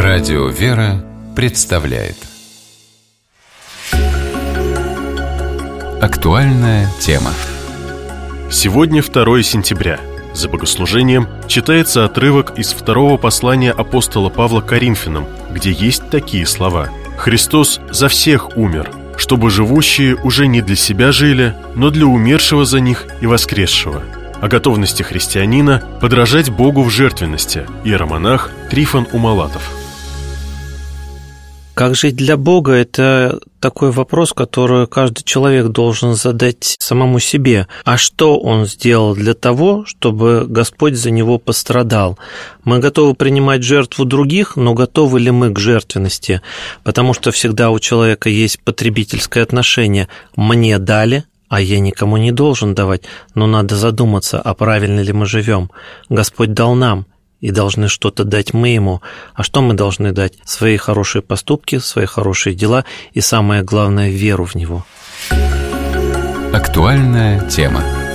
Радио «Вера» представляет актуальная тема. Сегодня 2 сентября. За богослужением читается отрывок из 2 послания апостола Павла к Коринфянам, где есть такие слова: «Христос за всех умер, чтобы живущие уже не для себя жили, но для умершего за них и воскресшего». О готовности христианина подражать Богу в жертвенности. Иеромонах Трифон Умалатов. Как жить для Бога – это такой вопрос, который каждый человек должен задать самому себе. А что он сделал для того, чтобы Господь за него пострадал? Мы готовы принимать жертву других, но готовы ли мы к жертвенности? Потому что всегда у человека есть потребительское отношение. Мне дали, а я никому не должен давать. Но надо задуматься, а правильно ли мы живем. Господь дал нам, и должны что-то дать мы Ему. А что мы должны дать? Свои хорошие поступки, свои хорошие дела и, самое главное, веру в Него. Актуальная тема.